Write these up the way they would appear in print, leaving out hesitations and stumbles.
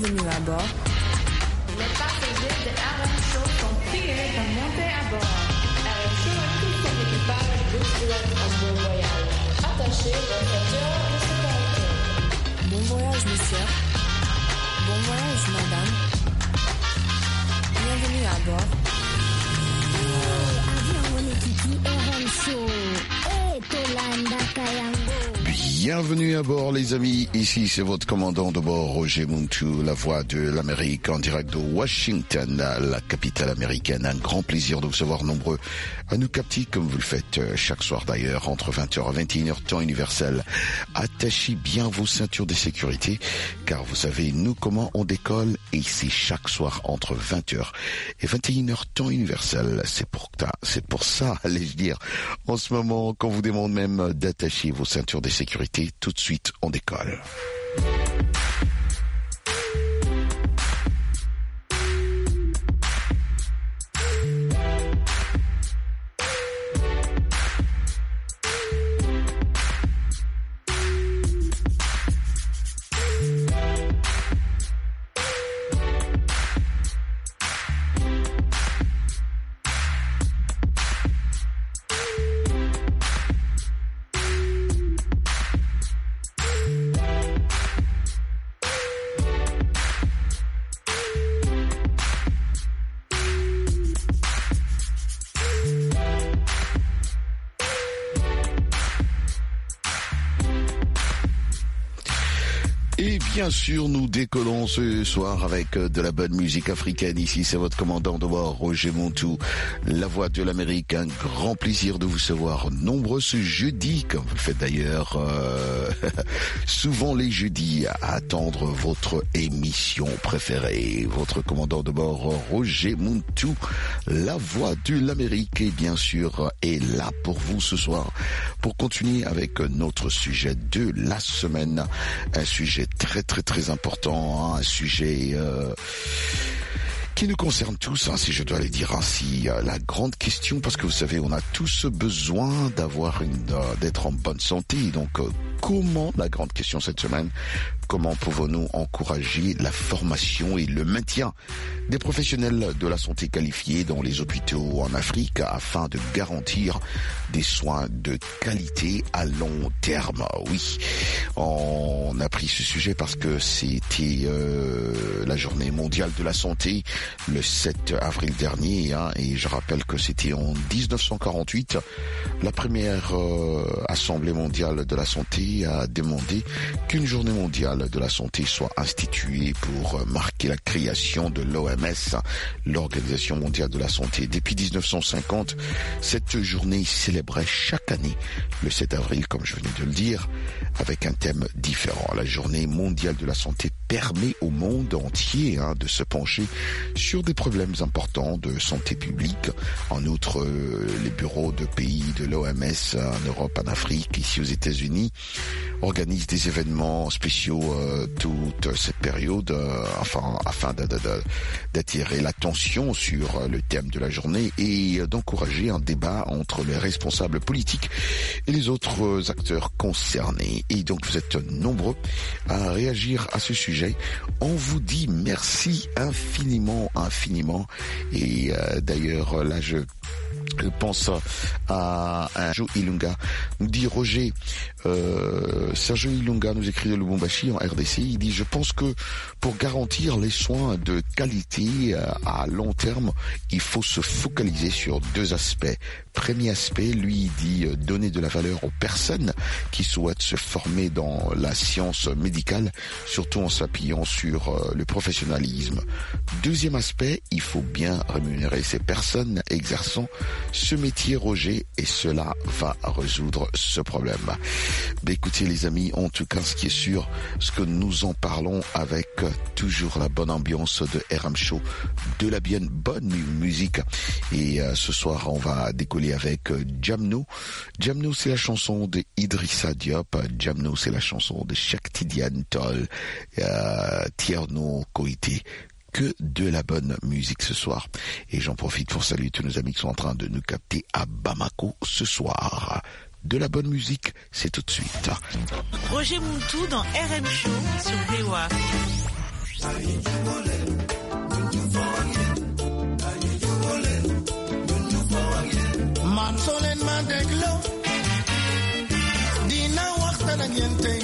Bienvenue à bord. Les passagers de RM Show sont priés de monter à bord. RM Show a tout son équipage vous souhaite un bon voyage. Attachez vos ceintures de sécurité. Bon voyage, monsieur. Bon voyage, madame. Bienvenue à bord. Avion Wanakiki RM Show. Tolanda Kayango. Bienvenue à bord les amis, ici c'est votre commandant de bord Roger Muntu, la voix de l'Amérique en direct de Washington, la capitale américaine. Un grand plaisir de vous savoir nombreux à nous capter comme vous le faites chaque soir d'ailleurs entre 20h et 21h temps universel. Attachez bien vos ceintures de sécurité car vous savez nous comment on décolle et c'est chaque soir entre 20h et 21h temps universel. C'est pour ça, allais-je dire, en ce moment qu'on vous demande même d'attacher vos ceintures de sécurité. Tout de suite, on décolle. Et bien sûr, nous décollons ce soir avec de la bonne musique africaine. Ici, c'est votre commandant de bord, Roger Montou, la voix de l'Amérique. Un grand plaisir de vous savoir nombreux ce jeudi, comme vous le faites d'ailleurs souvent les jeudis, à attendre votre émission préférée. Votre commandant de bord, Roger Montou, la voix de l'Amérique, et bien sûr, est là pour vous ce soir pour continuer avec notre sujet de la semaine. Un sujet très important, hein, un sujet qui nous concerne tous, hein, si je dois le dire ainsi, la grande question, parce que vous savez, on a tous besoin d'être en bonne santé. Donc, comment, la grande question cette semaine, comment pouvons-nous encourager la formation et le maintien des professionnels de la santé qualifiés dans les hôpitaux en Afrique afin de garantir des soins de qualité à long terme? Oui, on a pris ce sujet parce que c'était la journée mondiale de la santé le 7 avril dernier, hein, et je rappelle que c'était en 1948, la première Assemblée mondiale de la santé a demandé qu'une journée mondiale de la santé soit instituée pour marquer la création de l'OMS, l'Organisation mondiale de la santé. Depuis 1950, cette journée célébrait chaque année le 7 avril, comme je venais de le dire, avec un thème différent. La journée mondiale de la santé permet au monde entier de se pencher sur des problèmes importants de santé publique. En outre, les bureaux de pays de l'OMS en Europe, en Afrique, ici aux États-Unis, organisent des événements spéciaux toute cette période, afin d'attirer l'attention sur le thème de la journée et d'encourager un débat entre les responsables politiques et les autres acteurs concernés. Et donc vous êtes nombreux à réagir à ce sujet. On vous dit merci infiniment. Et d'ailleurs, là, je pense à Sergio Ilunga. Nous dit Roger, Sergio Ilunga nous écrit de Lubumbashi en RDC. Il dit: je pense que pour garantir les soins de qualité à long terme, il faut se focaliser sur deux aspects. Premier aspect, lui, dit donner de la valeur aux personnes qui souhaitent se former dans la science médicale, surtout en s'appuyant sur le professionnalisme. Deuxième aspect, il faut bien rémunérer ces personnes exerçant ce métier, Roger, et cela va résoudre ce problème. Ben écoutez les amis, en tout cas ce qui est sûr, ce que nous en parlons avec toujours la bonne ambiance de RM Show, de la bien bonne musique. Et ce soir on va décoller avec Jamno. Jamno, c'est la chanson de Idrissa Diop. Jamno, c'est la chanson de Cheikh Tidiane Tall, Tierno Koité. Que de la bonne musique ce soir. Et j'en profite pour saluer tous nos amis qui sont en train de nous capter à Bamako ce soir. De la bonne musique, c'est tout de suite. Roger Montou dans RM Show sur VOA. Man solen man deglo dina waxtaan ak yéen tey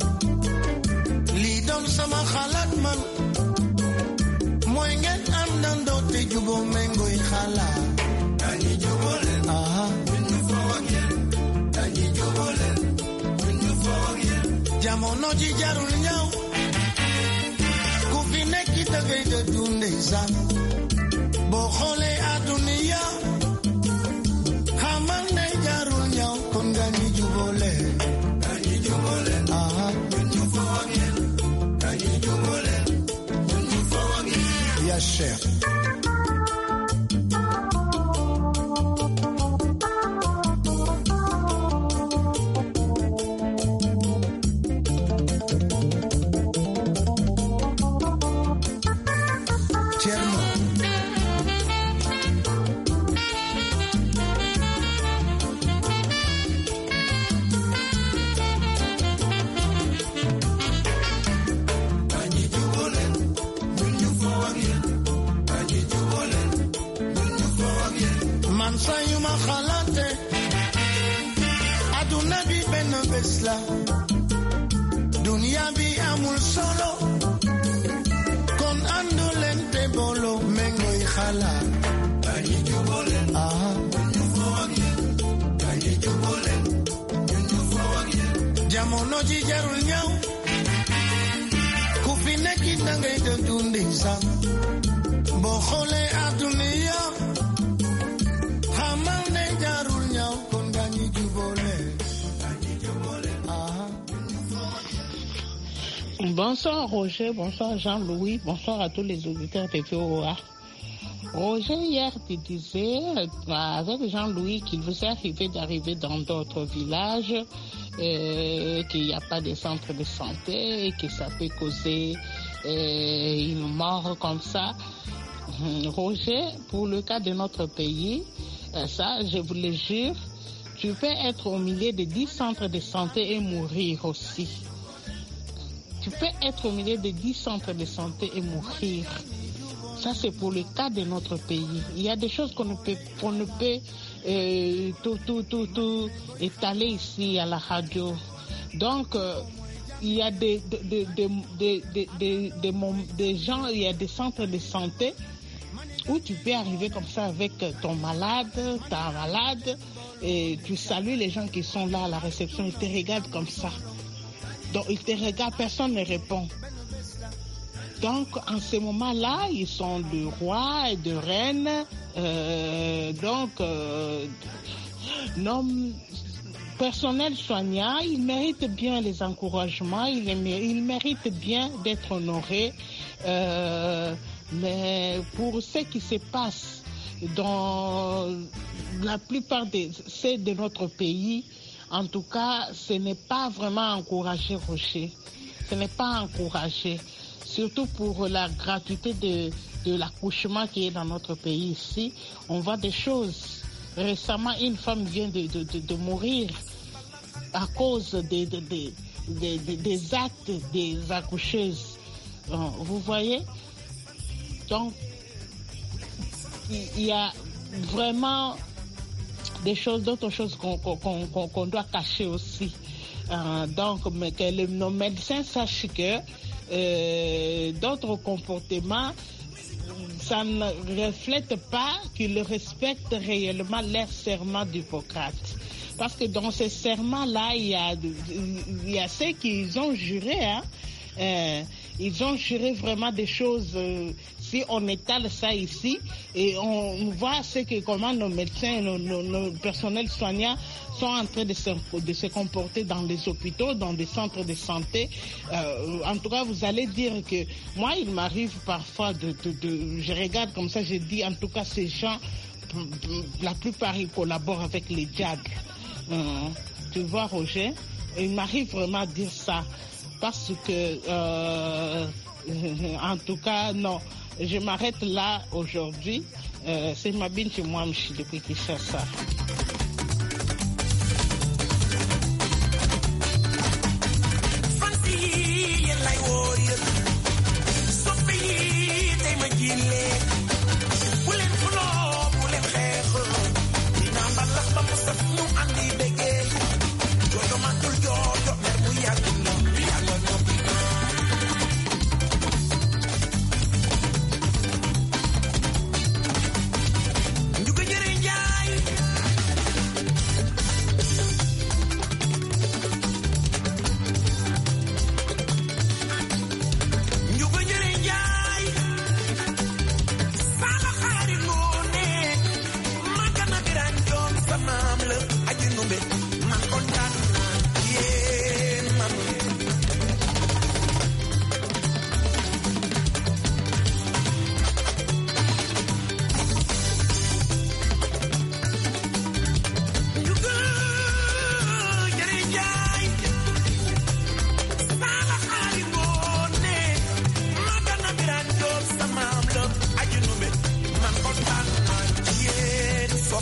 lii doon sama xalaat man mooy ngeen àndandoo te juboo méngoy xalaat dañuy juboo leen ñu foo ak yéen dañuy juboo leen ñu foo ak yéen jamono ji jarul ñaaw ku fi nekk dangay de dunde san boo xoolee àdduna xamal ne jarul ñaaw kon dañuy juboo leen ñu foo ak yéen dañuy juboo leen ñu foo ak yéen ya cher dunia bi amul solo kon andu leen te bolo mengoy xalaat dañuy juboo leen ñu foo ak yéen dañuy juboo leen ñu foo ak yéen jamono ji jarul ñaaw ku fi nekk dangay de dundi sax boo xoolee àdduna xamal ne jarul ñaaw kon dañuy juboo leen. Bonsoir Roger, bonsoir Jean-Louis, bonsoir à tous les auditeurs de VOA. Roger, hier, tu disais avec Jean-Louis qu'il vous est arrivé d'arriver dans d'autres villages, qu'il n'y a pas de centre de santé et que ça peut causer une mort comme ça. Roger, pour le cas de notre pays, ça, je vous le jure, tu peux être au milieu de 10 centres de santé et mourir aussi. Tu peux être au milieu de 10 centres de santé et mourir. Ça, c'est pour le cas de notre pays. Il y a des choses qu'on ne peut tout étaler ici à la radio. Donc, il y a des gens, il y a des centres de santé où tu peux arriver comme ça avec ton malade, ta malade, et tu salues les gens qui sont là à la réception, ils te regardent comme ça. Donc, ils te regardent, personne ne répond. Donc, en ce moment-là, ils sont de rois et de reines. Personnel soignant, ils méritent bien les encouragements, ils méritent bien d'être honorés. Mais pour ce qui se passe dans la plupart de notre pays, en tout cas, ce n'est pas vraiment encouragé, Roger. Ce n'est pas encouragé. Surtout pour la gratuité de l'accouchement qui est dans notre pays ici. On voit des choses. Récemment, une femme vient de mourir à cause des actes des accoucheuses. Vous voyez? Donc, il y a vraiment d'autres choses qu'on doit cacher aussi. Donc, que nos médecins sachent que d'autres comportements, ça ne reflète pas qu'ils respectent réellement leur serment d'Hippocrate. Parce que dans ce serment-là, il y a ceux qui ont juré, ils ont juré vraiment des choses. Si on étale ça ici, et on voit comment nos médecins, nos personnels soignants sont en train de se comporter dans les hôpitaux, dans des centres de santé. En tout cas, vous allez dire que moi, il m'arrive parfois je regarde comme ça, je dis en tout cas ces gens, la plupart ils collaborent avec les diables. Tu vois, Roger, il m'arrive vraiment à dire ça parce que en tout cas, non. Je m'arrête là aujourd'hui. C'est ma bine chez moi, je depuis qui fait ça. Fancy, like warrior. So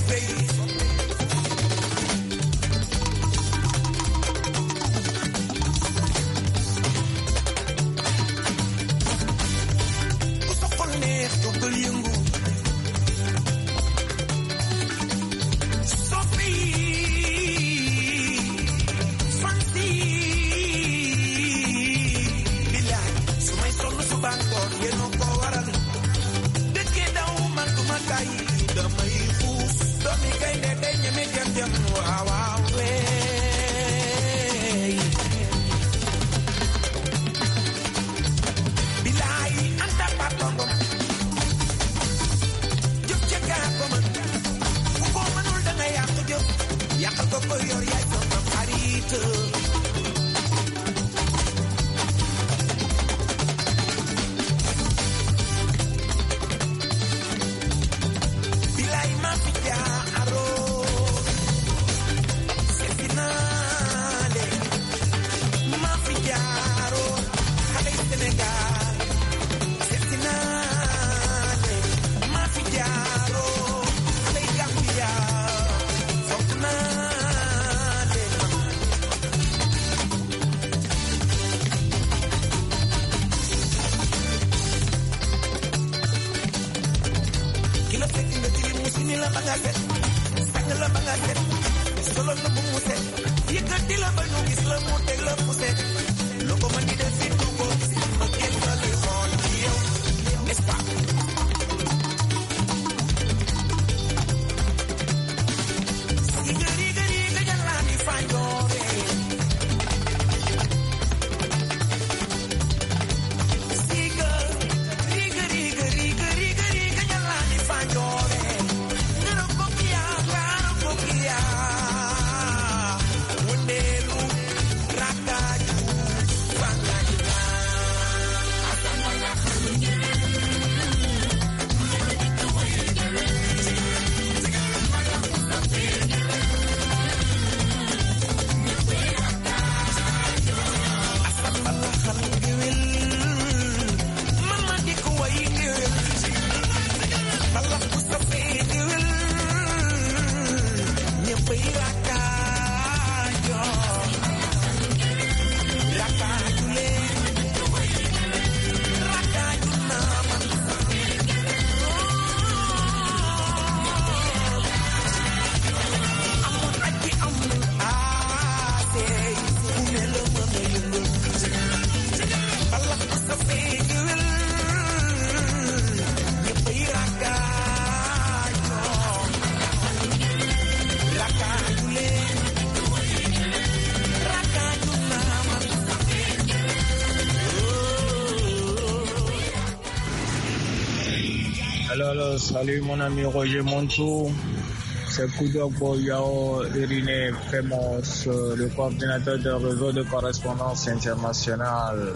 Salut mon ami Roger Montou, c'est Koudok Boyao Iriné Femos, le coordinateur du réseau de correspondance internationale.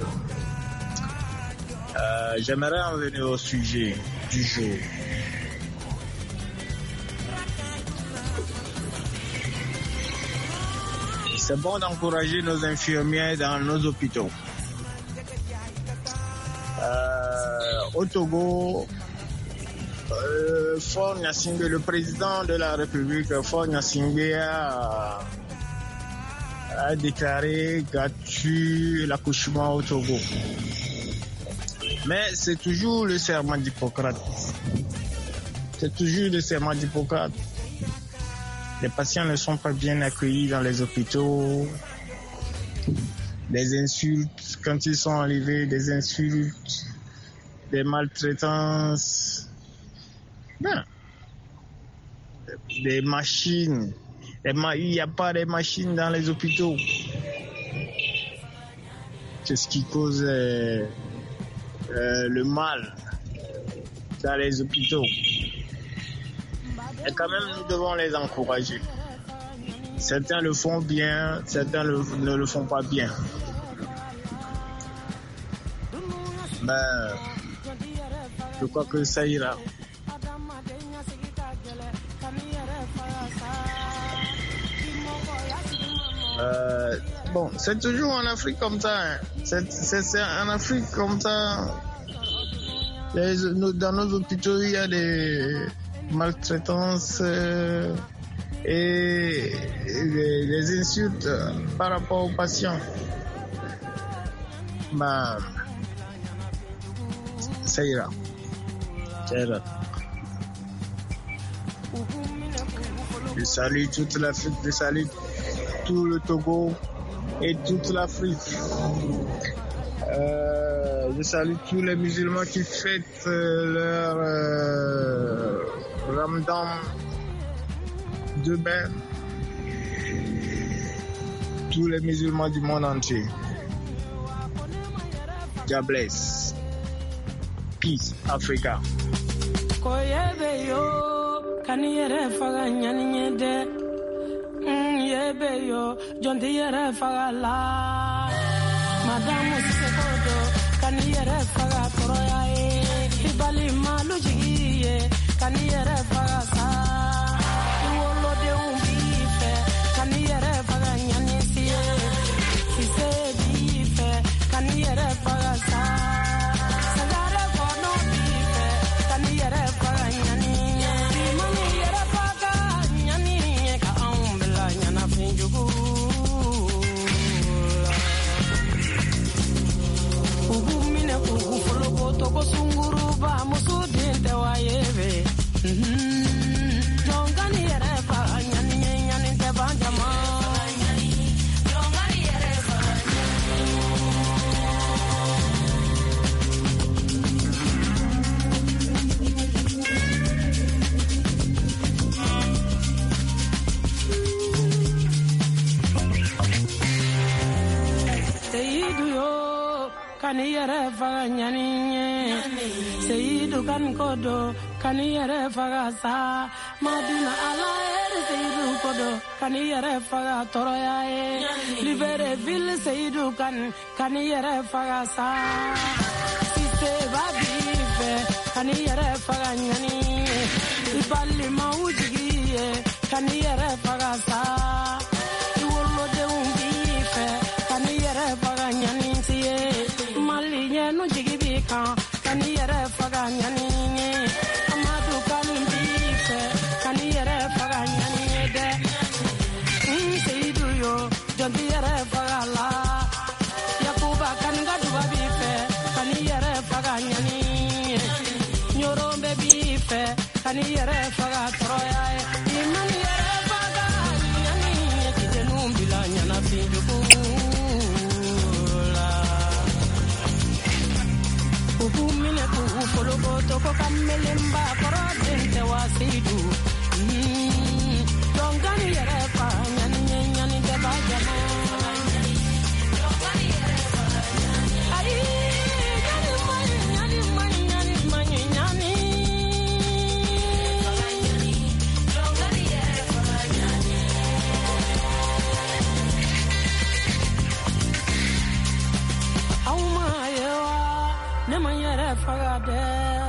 J'aimerais en venir au sujet du jour. C'est bon d'encourager nos infirmiers dans nos hôpitaux. Au Togo, Faure Gnassingbé, le président de la République, Faure Gnassingbé a déclaré gratuit l'accouchement au Togo. Mais c'est toujours le serment d'Hippocrate. C'est toujours le serment d'Hippocrate. Les patients ne sont pas bien accueillis dans les hôpitaux. Des insultes quand ils sont enlevés, des insultes, des maltraitances. Ben, des machines. Il n'y a pas de machines dans les hôpitaux. C'est ce qui cause le mal dans les hôpitaux. Et quand même, nous devons les encourager. Certains le font bien, certains ne le font pas bien. Mais je crois que ça ira. Bon, c'est toujours en Afrique comme ça. Hein. C'est en Afrique comme ça. Dans nos hôpitaux, il y a maltraitance et les insultes par rapport aux patients, ça ira. Je salue toute l'Afrique, je salue tout le Togo et toute l'Afrique. Je salue tous les musulmans qui fêtent leur Ramadan de bain. Tous les musulmans du monde entier. God bless. Peace, Africa. Kaniyere faga nyani de yebe yo jonde yere faga la madamu sekodo kaniyere faga toroya e ibali malu jigiye kaniyere faga sa wolo de umbife kaniyere faga nyani siye sise bife kaniyere faga sa sagare kono bife kaniyere faga nyani Toko sunguru ba musu dinte wa yebe jongani yere fa nyani te banjama jongani yere fa Seidu yo kani yere fa nyani Seidu kan kodo kani yere faga sa Madina ala ere Seidu kodo kani yere faga toroya e Libere ville Seidu kan kani yere faga sa Siste babife kani yere faga nyani Ibali maujigi e kani yere faga sa Iwolo de umbife kani yere faga nyani siye Mali nyenu jigi bika kani yere faga nyani amadu kalimbife kani yere faga nyani de Seidu yo jondi yere faga la Yakuba kanga duba bife kani yere faga nyani Nyorombe bife kani yere faga toroya imani yere faga nyani kidenumbila nyana finjuku Mine kufolo toko kamelemba korodente wasidu Dongani yere fa nyani de bajama Dongani yere fa Ai nyani Dongani yere fa Auma yewa Nema yere faga de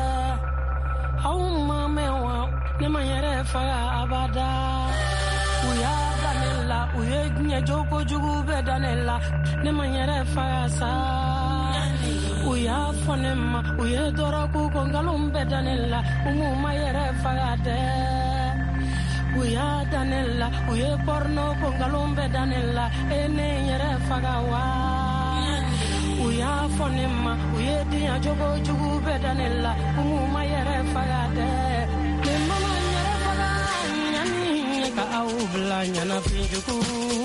Hauma mewa Nema yere faga abada Uya danela Uye nye joko jugu be danela Nema yere faga sa Uya fonema Uye doroku kongalum be danela Umuma yere faga de Uya danela Uye porno kongalum be danela Ene yere faga wa Uya fonema, uye diya jogo jugu bedanela, umuma yere fagade. Mama yere faga, nyani ka aubla nyana finjuku.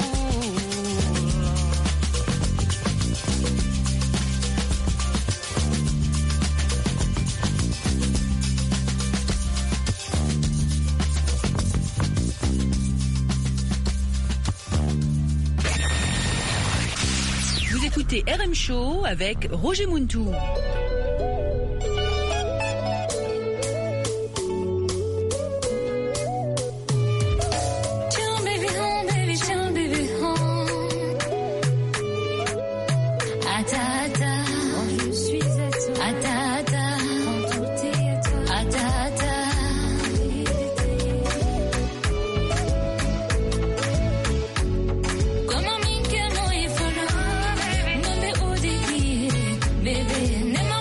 Écoutez RM Show avec Roger Muntou. Baby,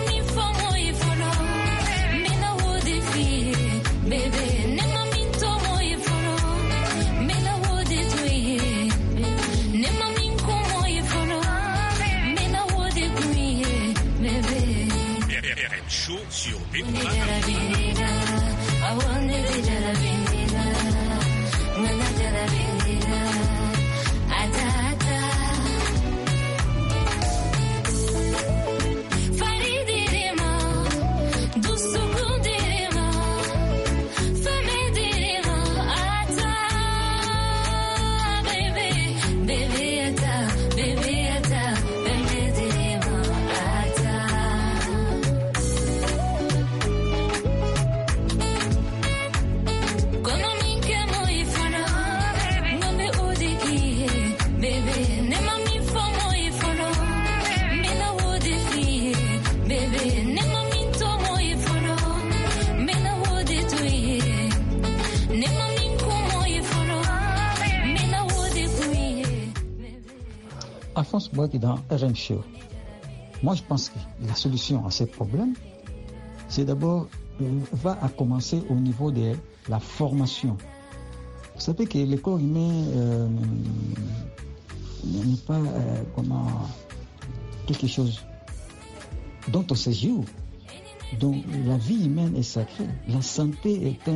pense moi que dans RM Show, moi je pense que la solution à ces problèmes, c'est d'abord va à commencer au niveau de la formation. Vous savez que le corps humain n'est pas quelque chose dont on se joue. Donc la vie humaine est sacrée. La santé est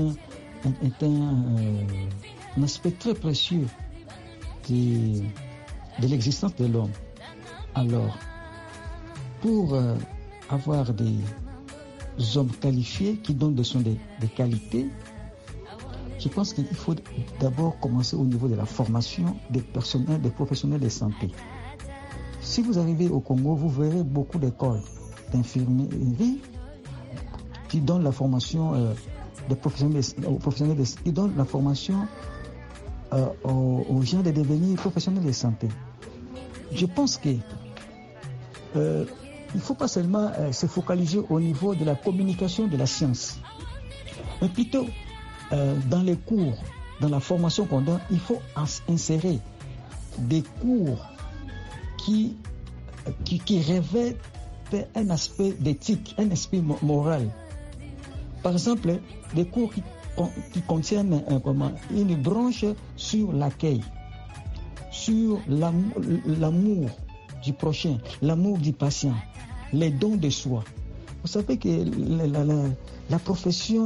un aspect très précieux de l'existence de l'homme. Alors, pour avoir des hommes qualifiés qui donnent des qualités, je pense qu'il faut d'abord commencer au niveau de la formation des professionnels de santé. Si vous arrivez au Congo, vous verrez beaucoup d'écoles d'infirmerie qui donnent la formation des professionnels qui donnent la formation aux gens de devenir professionnels de santé. Je pense que il ne faut pas seulement se focaliser au niveau de la communication de la science, mais plutôt dans les cours, dans la formation qu'on donne, il faut insérer des cours qui revêtent un aspect d'éthique, un aspect moral. Par exemple, des cours qui contiennent une branche sur l'accueil, sur l'amour du prochain, l'amour du patient, les dons de soi. Vous savez que la profession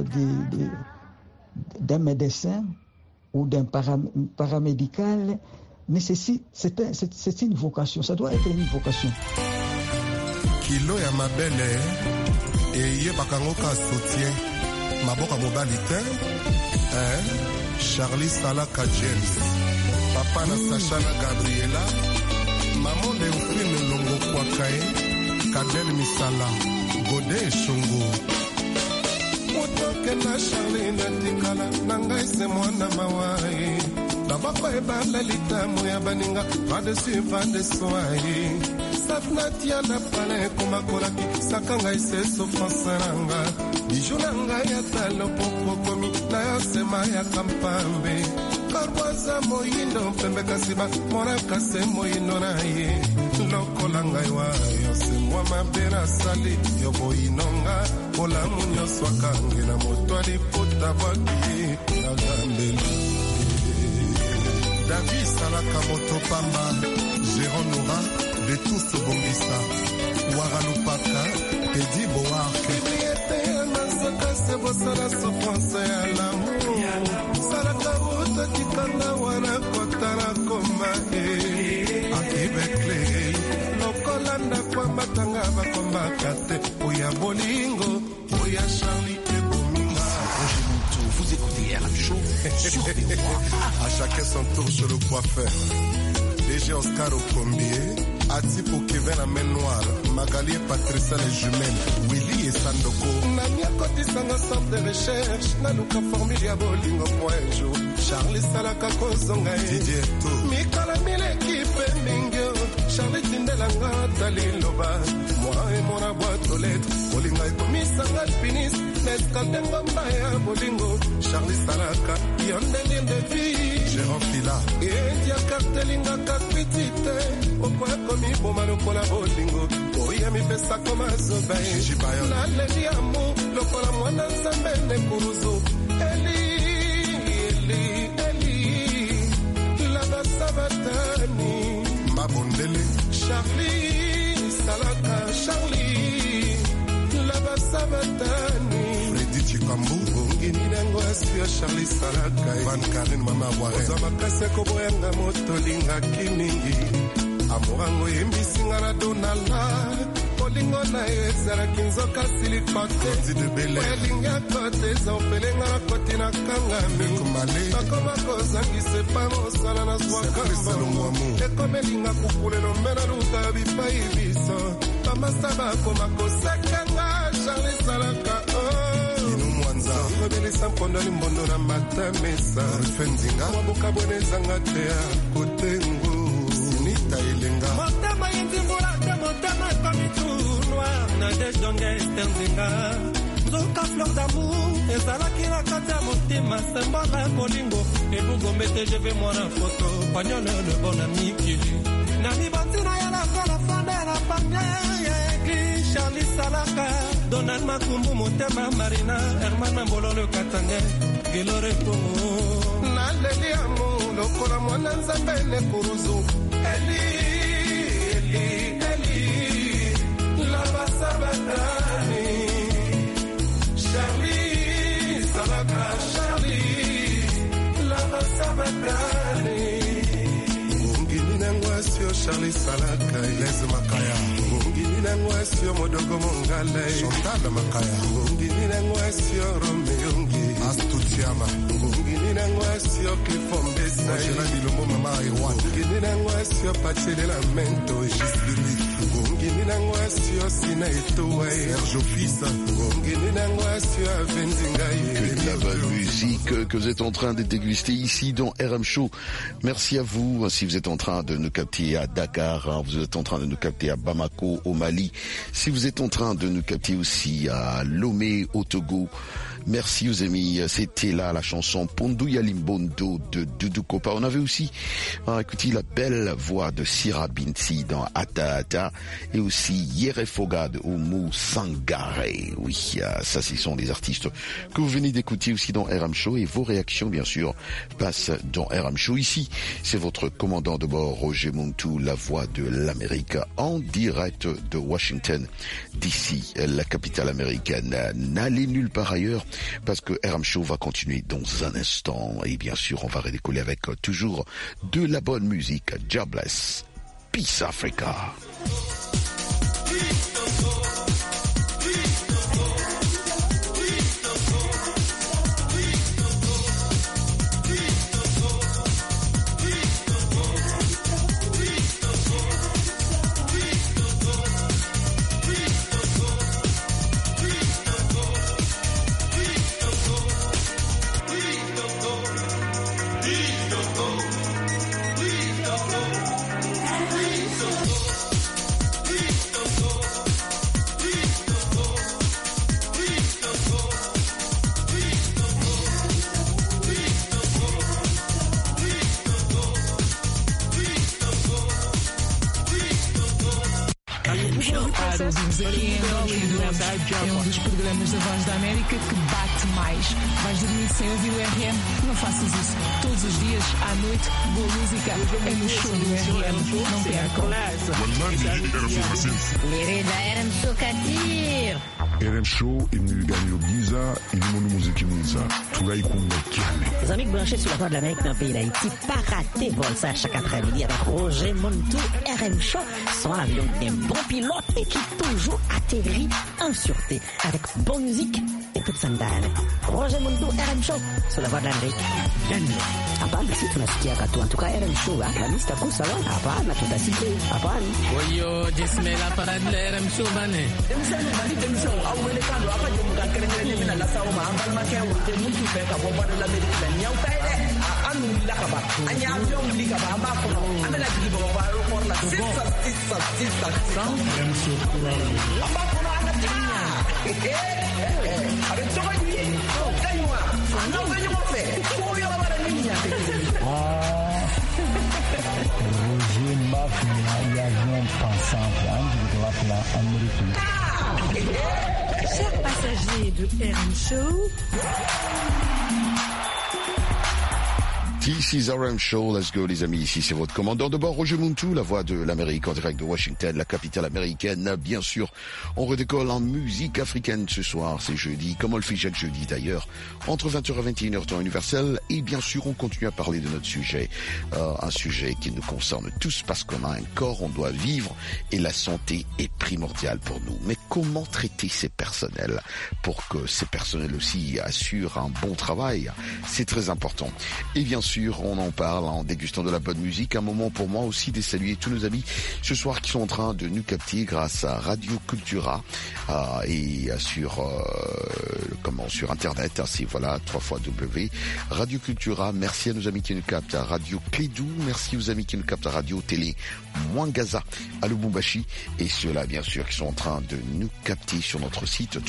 d'un médecin ou d'un paramédical nécessite, c'est une vocation, ça doit être une vocation. Kilo ya mabele eye bakangoka soutien maboka mobali te Charlie Salaka James papa na Sacha na Gabriela maman de Oufine Longo Kwakae Kadel Misala Gode Shungu Motoke na Charlie na Tikala Nangai se mwana mawai na bapa ebanda litamu ya baninga pas de soie Sapnatia na pale kumakolaki sakanga iseso fansaranga bijunanga ya talo popo komi na yasema ya kampambe karwaza moyindo pembe kasiba mora kase moyindo na ye lokolanga yo se mwa mabera sali yo boyinonga ola munyo swakange na motwali pota baki na gambeli David Salaka Motopamba Jérôme Nora de tous Bongista Waralupaka Edi Boarke Masaka Sebosala Sofransa ya l'amour Salaka Wuta Kitanga Wana Kotana Koma Akibekle Lokolanda Kwa Matanga Bakomba Kate Oya Bolingo Oya Charlie Vous écoutez RM Show sur VOA. À chacun son tour sur le coiffeur. DG Oscar Okombier, Atipo Kevin Amen Noir, Magali et Patricia les jumelles, Willy et Sandoko. Namia Kotisanga centre de recherche, Nanuka Formilia Bolingo point jour. Charlie Salaka Kozonga Didier Tout. Mikala Milekipe Mingyo, Charlie Tindelanga Taliloba. Moi et mon boîte aux lettres, Bolinga et Komisanga Finis, Neskaldenga Mbaya Bolingo, Charlie Salaka, Yondelin de vie. Jérôme Fila. Et Dia Kartelinga Kakpitite, Okwa Komi Bomano Kola Bolingo, Oyami Pesa Koma Zobaye, Naleli Amu, Lokola Mwana Zambene Kuruzo, Eli, Laba Sabatani, Mabondele, Charlie Salaka, Charlie, Laba Sabatani, Freddy Chikambu, Ngininango Aspia, Charlie Salaka, Van Karen Mama Ware, Zamakase Koboyanga Motolinga Kimingi, Amorango Yembisinga na Donala, Bolingo na Ezara Kinzoka Silikote, Welinga Kote, Zopelenga Kotina Kangami, Takoma Koza Kisepamo Salana Swakamba, Ekomelinga Kupule no Mena Ruta Bipai Biso, Tamasaba Komako Sakanga, Charlie Salaka, Rebele Sampondo Limbondo na Matamesa, Fenzinga, Wabuka Bonezanga Tea, Kotengu, Sinita Ilenga, Motama Yinzimbola, Motama Kamitu, Noir, Nadej Donga Estenzinga, nzoka fleur d'amour ezalaki na kati ya motema sembola ya bolingo ebugomete jeve mwana foto panyole le bon ami kili na mibantina ya lokola fande na panga ya egli Charlie Salaka Donald Makumbu motema Marina Herman Mbololo Katange Gelore Kongo na leli amu lokola mwana nzambe ne kuruzu Eli la basabatani Charlie Salaka Charlie la basabatani Ngini na ngwasio Charlie Salaka Ileze Makaya Ngini na ngwasio Modogo Mongale Chantal Makaya Ngini na ngwasio Romeongi Astutiama Ngini na ngwasio Clifombesa Angela Bilomo Mama Ewan Ngini na ngwasio Pachele Lamento Gisbili Ngini na ngwasio Sina Etoa Sergio Fils Ngini na ngwasio Avendingaye La bonne musique que vous êtes en train de déguster ici dans RM Show. Merci à vous. Si vous êtes en train de nous capter à Dakar, vous êtes en train de nous capter à Bamako au Mali, si vous êtes en train de nous capter aussi à Lomé au Togo, merci aux amis. C'était là la chanson Pondouya Limbondo de Doudou Kopa. On avait aussi écouté la belle voix de Sira Binti dans Ata Ata et aussi Yere Fogad Oumou Sangare. Oui, ça ce sont les artistes que vous venez d'écouter aussi dans RM Show et vos réactions bien sûr passent dans RM Show. Ici, c'est votre commandant de bord Roger Montou, la voix de l'Amérique en direct de Washington d'ici la capitale américaine. N'allez nulle part ailleurs parce que RM Show va continuer dans un instant et bien sûr on va redécoller avec toujours de la bonne musique. Jobless, Peace Africa. É um dos programas da Voz da América que bate mais. Vais dormir sem ouvir o RM? Não faças isso. Todos os dias, à noite, boa música é no show do RM. Não percam. Lirida RM Show Katir. RM Show imeganyiro byiza irimo n'umuziki mwiza turayikunda cyane. Les amis branchés sur la Voix de l'Amérique dans le pays d'Haïti, pas rater ça chaque après-midi avec Roger Montou. RM Show, son avion d'un bon pilote et qui toujours atterrit en sûreté avec bonne musique et toute sa ndani. Roger Montou, RM Show sur la Voix de l'Amérique. Hapana, si tunasikia katu. En tout cas, RM Show, la liste kuu sawa. Hapana, tutasikia. Hapana. Oyo, jismela para de RM Show bane. Demisión, awele kando apa je muka kerengere mina la sawo ma ambal ma ke wote mutu fe ka bo bada la America la nyaw tay de anu la ka ba anya avion li ka ba amba ko amela jigi bo ba ro por la sista dem so kura amba ko na ana tinya avec toi lui kaywa anga venyo mo fe ko yo ba la niña Roger Mafia, l'avion pensant de la américaine. Chers passagers de RM Show, This is RM Show, let's go les amis, ici c'est votre commandant de bord Roger Montou, la voix de l'Amérique en direct de Washington, la capitale américaine. Bien sûr, on redécolle en musique africaine ce soir, c'est jeudi, comme on le fait chaque jeudi d'ailleurs, entre 20h et 21h temps universel. Et bien sûr, on continue à parler de notre sujet, un sujet qui nous concerne tous parce qu'on a un corps, on doit vivre et la santé est primordiale pour nous. Mais comment traiter ces personnels pour que ces personnels aussi assurent un bon travail? C'est très important. Et bien sûr, sûr, on en parle en dégustant de la bonne musique. Un moment pour moi aussi de saluer tous nos amis ce soir qui sont en train de nous capter grâce à Radio Cultura et sur Internet. C'est voilà, 3x Radio Cultura. Merci à nos amis qui nous captent à Radio Clédou. Merci aux amis qui nous captent à Radio Télé Mwangaza à Lubumbashi. Et ceux-là, bien sûr, qui sont en train de nous capter sur notre site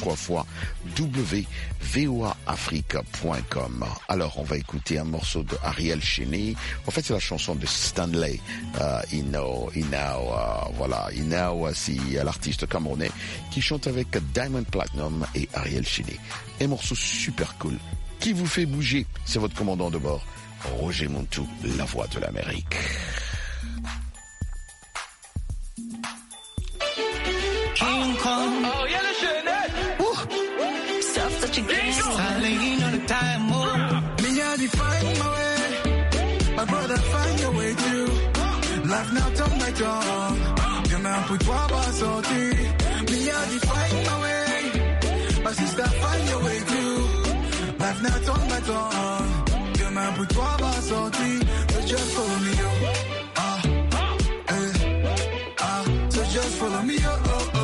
3x voaafrica.com. Alors, on va écouter un morceau de Ariel Cheney. En fait, c'est la chanson de Stanley Inao, c'est l'artiste camerounais qui chante avec Diamond Platinum et Ariel Cheney. Un morceau super cool qui vous fait bouger. C'est votre commandant de bord, Roger Montou, la voix de l'Amérique. King Kong. Oh, yeah, the shit, that. Stuff that you get. Styling on the time move. Me, I define my way. My brother, find your way too. Life now turn my tongue. Your man put waba sorti. Me, I define my way. My sister, find your way too. Life now turn my tongue. Your man put waba sorti. So just follow me, yo. So just follow me, yo.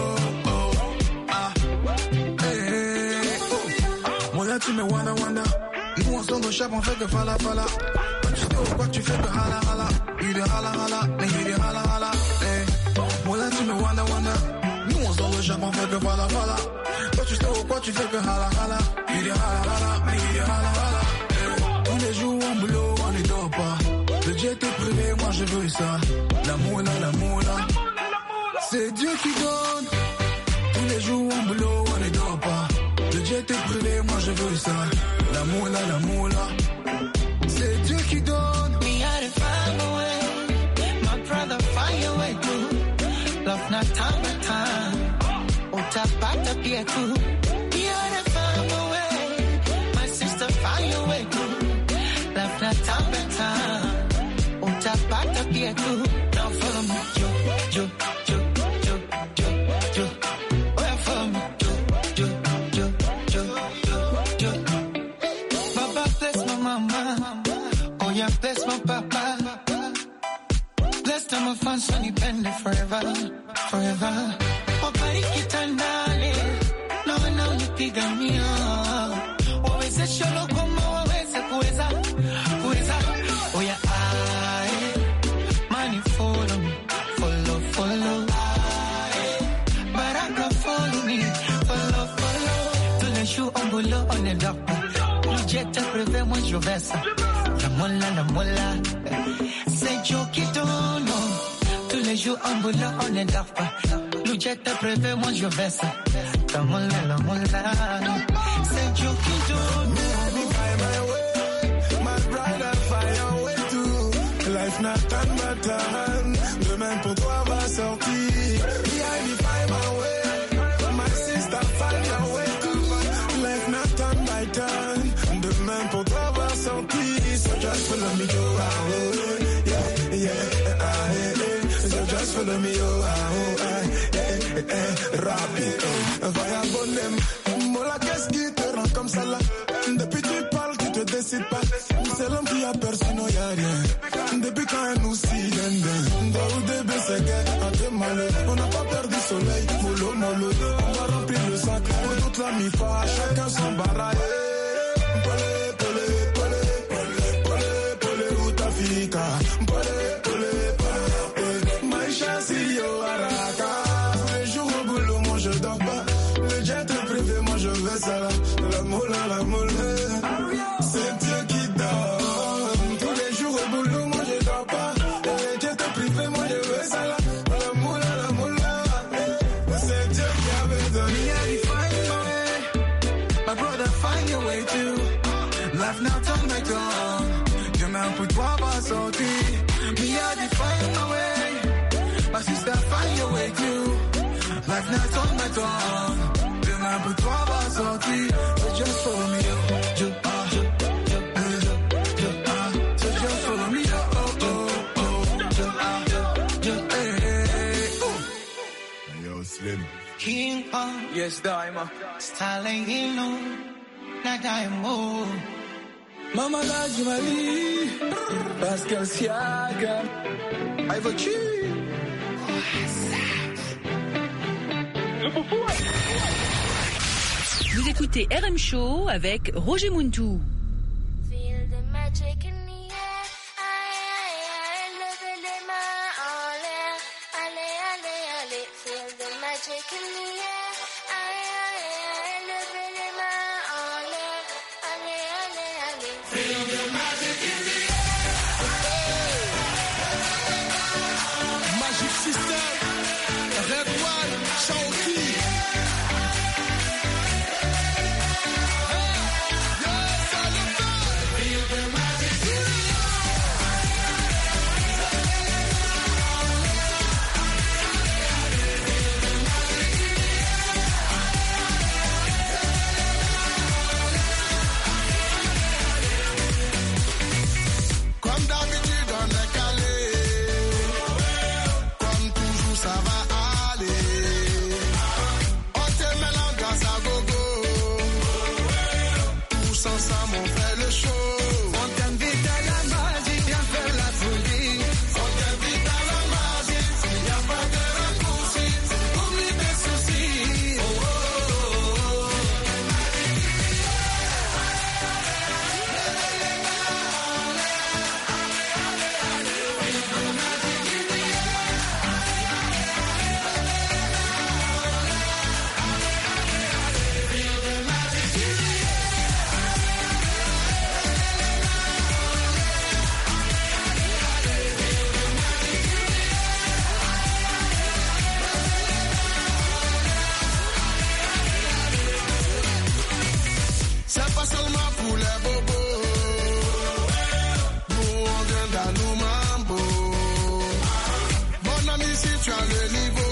Tu me wanda. Nous on s'en shop, on fait que fala. Tu sais pourquoi tu fais que hala. Il de hala, mais il de hala. Moi là tu me wanda. Nous on s'en shop, on fait que fala. Toi tu sais pourquoi tu fais que hala. Il de hala, mais il de hala. Tous les jours en boulot, on ne dort pas. Le jet est privé, moi je veux ça. L'amour là. C'est Dieu qui donne. Tous les jours en boulot, on ne dort pas. Le jet est brûlé, moi je veux ça. L'amour là. C'est Dieu qui donne. Me had to find a way. My brother find your way too. Love not time by time. Utapata pia too. Me had to find a way. My sister find your way too. Love not time by time. Utapata pia too. Now follow me, yo. Bless my papa. Bless them of fun, sunny pendant forever. Wabariki tandale. No nipigania. Waweze sholo kama waweze kuweza. Oya aye. Money follow me. Follow. Aye. Baraka follow me. Follow. Tous les jours en boulot, on est d'accord. Le jet te prévait, moi je vais ça. La mola, c'est Joe qui donne. Tous les jours en boulot, on ne dort pas. Le jet te prévait, moi je vais ça. La mola, c'est Joe qui donne. My bride, I'll find your way too. Life not time but time. Demain pour toi va sortir. Behind me, find my way. My sister, find your way too. Life not time by time. Demain pour toi va sortir. So just follow me, yo, So just follow me, yo, rapide, vagabondem. Mola, qu'est-ce qui te rend comme ça là? Depuis tu parles, tu te décides pas. C'est l'homme qui a peur, sinon y'a rien. Depuis quand elle nous signe, au début c'est gay, à deux malheurs. On n'a pas peur du soleil, mollo. On va remplir le sac, pour toute la mi-fa, chacun son baraille. Maïcha si yo araka. Tous les jours au boulot, moi je dors pas. Le jet est privé, moi je veux ça. La moula. C'est Dieu qui donne. Tous les jours au boulot, moi je dors pas. Le jet est privé, moi je veux ça. La moula. C'est Dieu qui avait donné. My brother find your way too. Life now turn my tongue. Put waba sorti. Me I define my way. My sister find your way too. Life not on my tongue. Demain put waba sorti. So just follow me, So just follow me, Yo, Slim. King Kong. Yes, Daima. Styling, na Daimo. Mama Najmali, Pascal Siakam, Ivochi. Vous écoutez RM Show avec Roger Muntou. Feel the magic in the air. Aïe, levez les mains en l'air. Allez, allez, allez. Feel the magic in the air. Aïe, levez les mains en l'air. Allez, allez, allez. Feel the magic in the air. Magic System, Red One, Shaoki. Comme d'habitude, on est calé. Comme toujours, ça va aller. On te met l'ambiance à gogo. Tous ensemble, on fait le show. On t'invite à la magie, viens faire la folie. On t'invite à la magie, y a pas de raccourci. Oublie tes soucis. Oh, oh, oh, oh. C'est pas seulement pour les bobos. Nous on vient dans mambo. Mon ami, si tu as le niveau,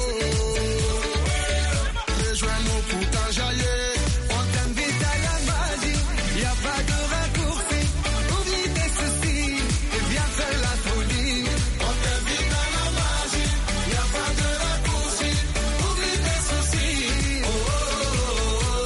rejoins-nous pour t'enjailler. On t'invite à la magie, y a pas de raccourci. Oublie tes soucis et viens faire la folie. On t'invite à la magie, y a pas de raccourci. Oublie tes soucis. Oh, oh, oh, oh.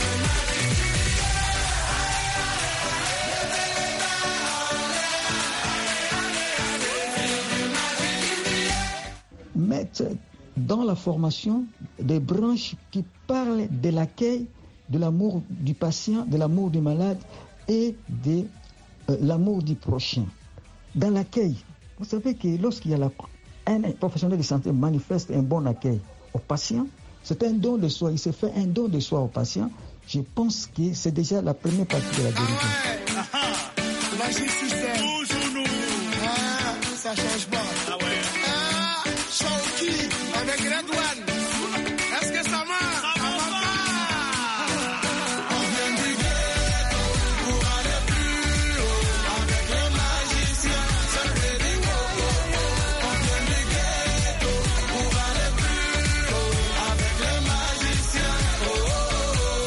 Mettre dans la formation des branches qui parlent de l'accueil, de l'amour du patient, de l'amour du malade et de l'amour du prochain. Dans l'accueil, vous savez que lorsqu'il y a un professionnel de santé manifeste un bon accueil au patient, c'est un don de soi, il se fait un don de soi au patient. Je pense que c'est déjà la première partie de la guérison. Magic System. Toujours nous. Ah, ça change pas. Ah ouais. Ah, Shaoki avec Red One. Est-ce que ça marche? Ça marche pas. On vient du ghetto pour aller plus haut. Avec le magicien, c'est Freddy Coco. On vient du ghetto pour aller plus haut. Avec le magicien. Oh, oh, oh.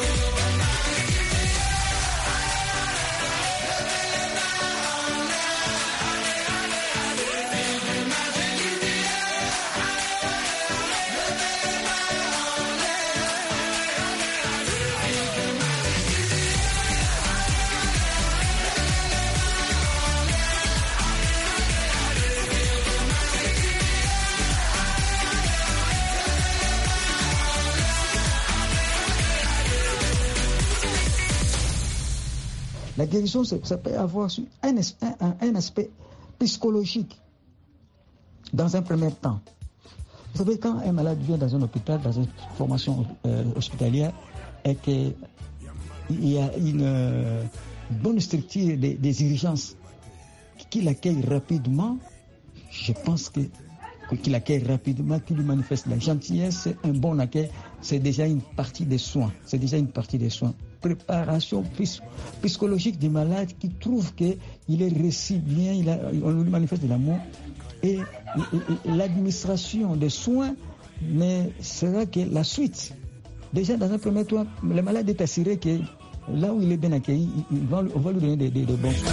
La guérison, ça peut avoir un aspect psychologique dans un premier temps. Vous savez, quand un malade vient dans un hôpital, dans une formation hospitalière, et qu'il y a une bonne structure des urgences qui l'accueille rapidement, je pense qu'il accueille rapidement, qu'il lui manifeste la gentillesse, un bon accueil, c'est déjà une partie des soins. C'est déjà une partie des soins. Préparation psychologique du malade qui trouve qu'il est reçu bien, on lui manifeste de l'amour. Et l'administration des soins ne sera que la suite. Déjà, dans un premier temps, le malade est assuré que là où il est bien accueilli, on va lui donner des bons soins.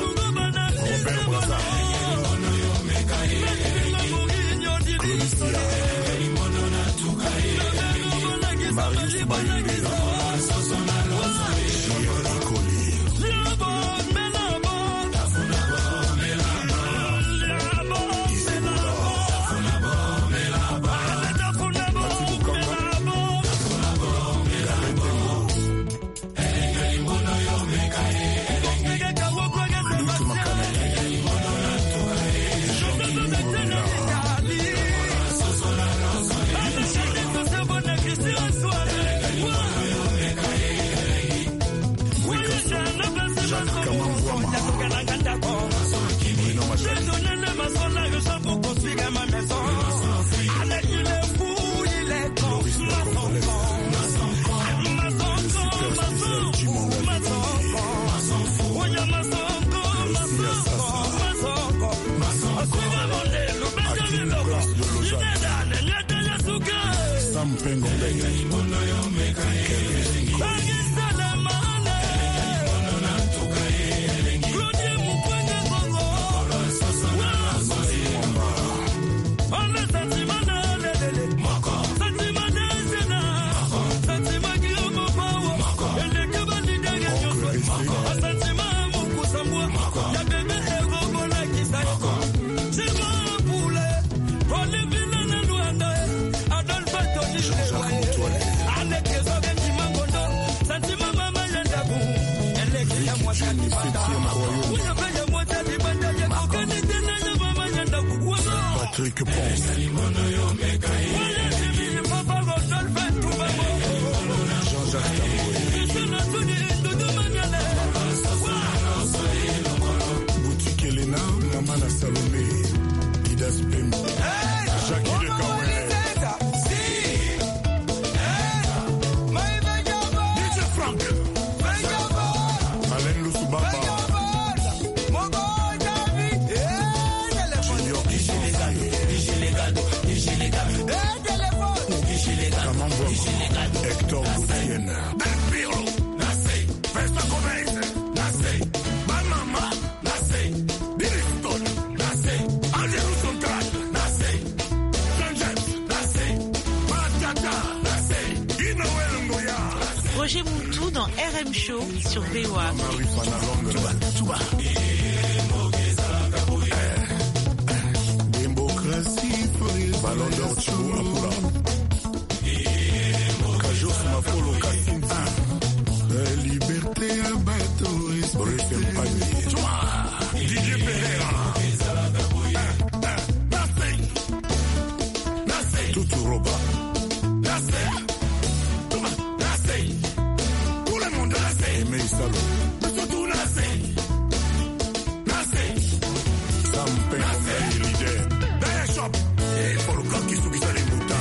Robert Braza, Claudia Patrick Ponce. Jean-Jacques Tamboué. Boutique Elena, Maman Salomé, Idas Pembe, Jackie Le Kawé. DJ Frank, Alain Lusubaba. Hector Goutienne. Del Pirlo, Nassé, Festa Gomez, Nassé, Banama, Nassé, Biliston, Nassé, Angelo Central, Nassé, Saint-James, Nassé, Matata, Nassé, Inoël Ngoya. Roger Moutou dans RM Show sur VOA. Démocratie, Ballon d'Or, Thibaut Apoula. Liberté à bateau, Brice Mpagné. Didier Pereira. Nassé. Tutu Roba. Nassé. Tout le monde Nassé. Aimé Salo. Surtout Nassé. Sampé, leader. Daya Shop. Et pour le corps qui subit les boutards.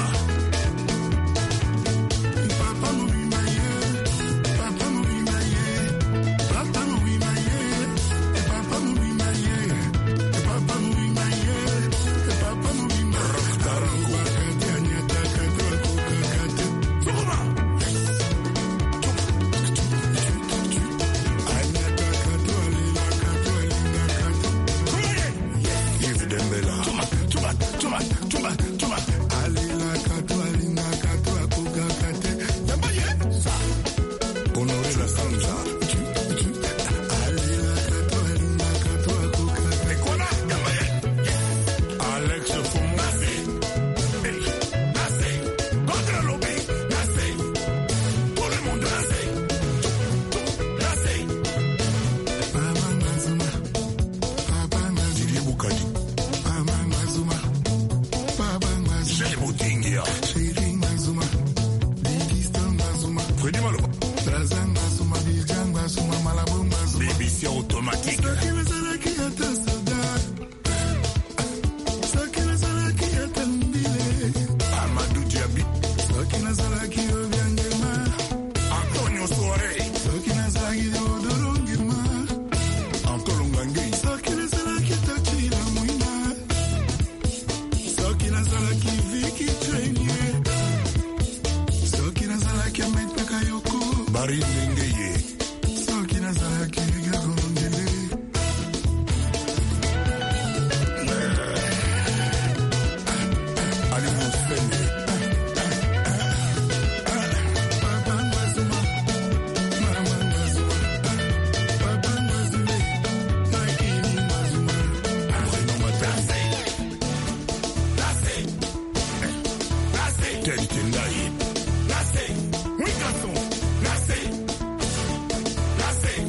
Tel Tendai. Nassé, oui garçon, nassé, nassé.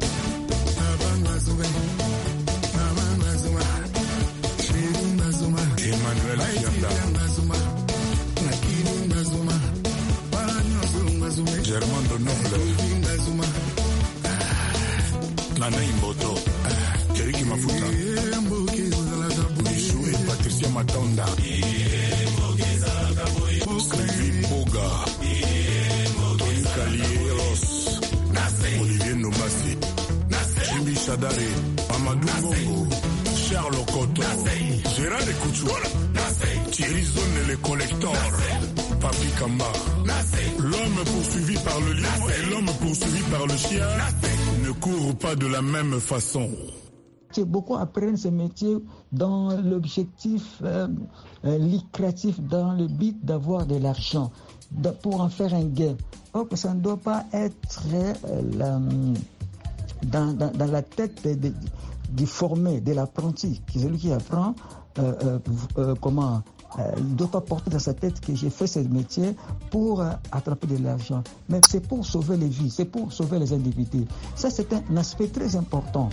Emmanuel Fianda. Germain de Noble. Nana Imboto. Keriki Mafuta. Michou et Patricia Matonda. Sylvie Boga. Tony Kalieros. Olivier Nomasi. Jimmy Chadare. Amadou Bongo. Charles Okoto. Gérard Ekouchou. Thierry Zone le collector. Papi Kamba. L'homme poursuivi par le lion et l'homme poursuivi par le chien ne courent pas de la même façon. Beaucoup apprennent ce métier dans l'objectif lucratif, dans le but d'avoir de l'argent, pour en faire un gain. Or, ça ne doit pas être dans la tête du formé, de l'apprenti, celui qui apprend comment. Il ne doit pas porter dans sa tête que j'ai fait ce métier pour attraper de l'argent. Mais c'est pour sauver les vies, c'est pour sauver les individus. Ça, c'est un aspect très important.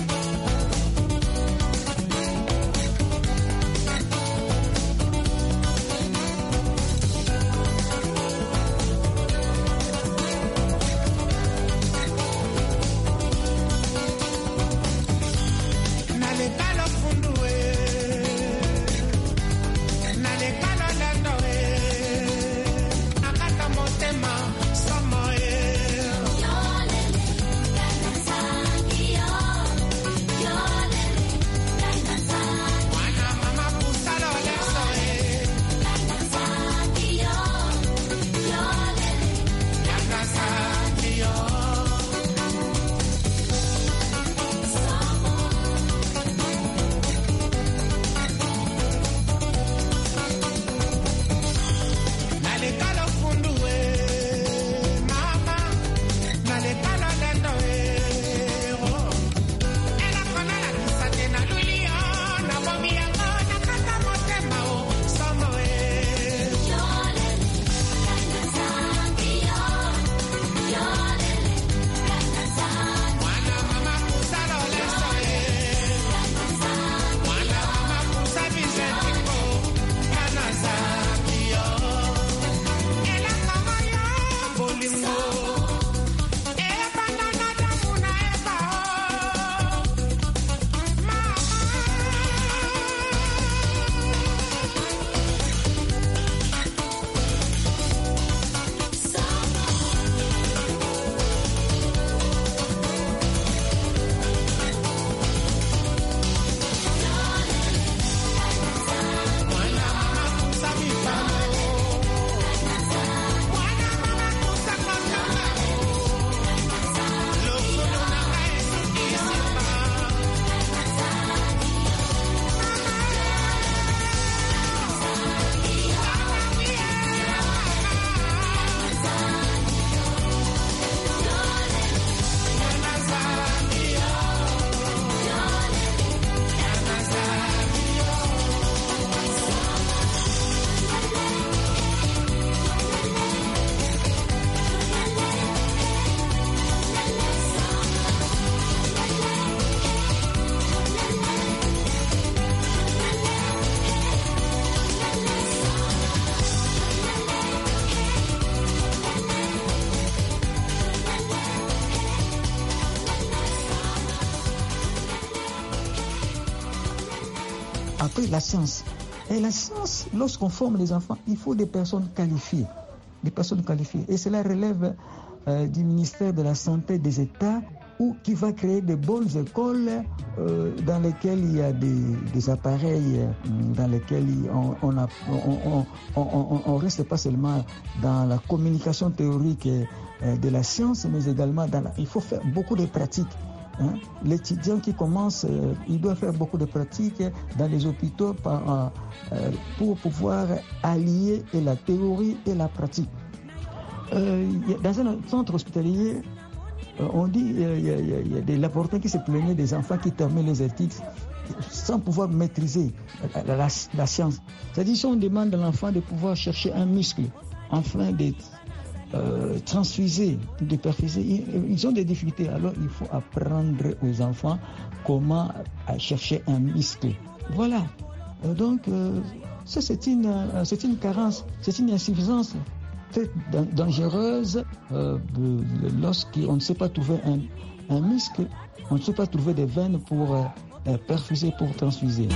Après, la science. Et la science, lorsqu'on forme les enfants, il faut des personnes qualifiées. Des personnes qualifiées. Et cela relève du ministère de la Santé des États, ou qui va créer de bonnes écoles dans lesquelles il y a des appareils, dans lesquels on ne reste pas seulement dans la communication théorique de la science, mais également il faut faire beaucoup de pratiques. L'étudiant qui commence, il doit faire beaucoup de pratiques dans les hôpitaux pour pouvoir allier la théorie et la pratique. Dans un centre hospitalier, on dit il y a des laboratoires qui se plaignaient des enfants qui terminaient les études sans pouvoir maîtriser la science. C'est-à-dire si on demande à l'enfant de pouvoir chercher un muscle, enfin de transfuser, de perfuser, ils ont des difficultés. Alors il faut apprendre aux enfants comment chercher un muscle. Voilà. Donc ça c'est une carence, c'est une insuffisance très dangereuse lorsqu'on ne sait pas trouver un muscle, on ne sait pas trouver des veines pour perfuser, pour transfuser.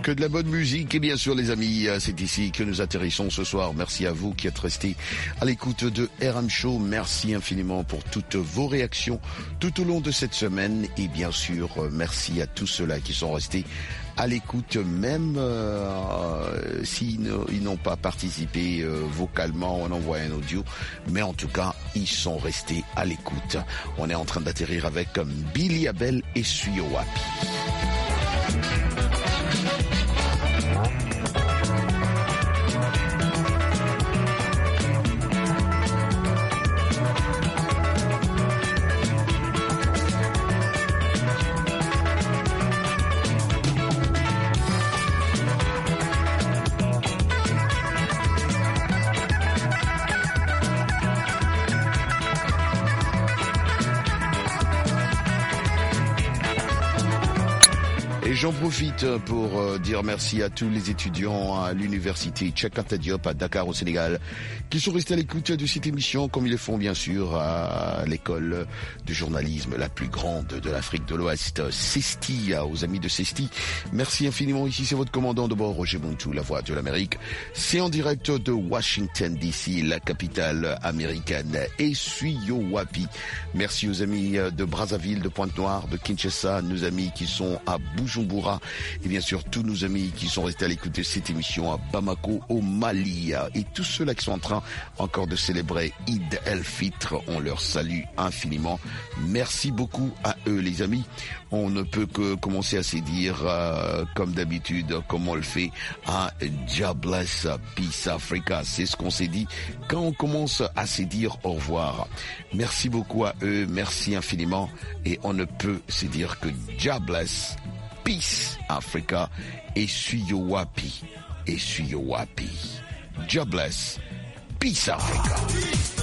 Que de la bonne musique et bien sûr les amis, c'est ici que nous atterrissons ce soir. Merci à vous qui êtes restés à l'écoute de RM Show. Merci infiniment pour toutes vos réactions tout au long de cette semaine et bien sûr merci à tous ceux-là qui sont restés à l'écoute même s'ils n'ont pas participé vocalement en envoyant un audio, mais en tout cas ils sont restés à l'écoute. On est en train d'atterrir avec Billy Abel et Suyo Wapi. J'en profite pour dire merci à tous les étudiants à l'université Cheikh Anta Diop à Dakar au Sénégal qui sont restés à l'écoute de cette émission comme ils le font bien sûr à l'école de journalisme la plus grande de l'Afrique de l'Ouest, CESTI, aux amis de CESTI. Merci infiniment. Ici c'est votre commandant de bord Roger Montou, la voix de l'Amérique. C'est en direct de Washington DC, la capitale américaine. Et Suyo Wapi. Merci aux amis de Brazzaville, de Pointe-Noire, de Kinshasa, nos amis qui sont à Bujumbura et bien sûr tous nos amis qui sont restés à l'écoute de cette émission à Bamako au Mali et tous ceux-là qui sont en train encore de célébrer Eid el-Fitr, on leur salue infiniment. Merci beaucoup à eux les amis. On ne peut que commencer à se dire comme d'habitude, comme on le fait, God bless, peace Africa. C'est ce qu'on s'est dit quand on commence à se dire au revoir. Merci beaucoup à eux, merci infiniment et on ne peut se dire que God bless, peace Africa et Suyo Wapi. God bless, peace Africa.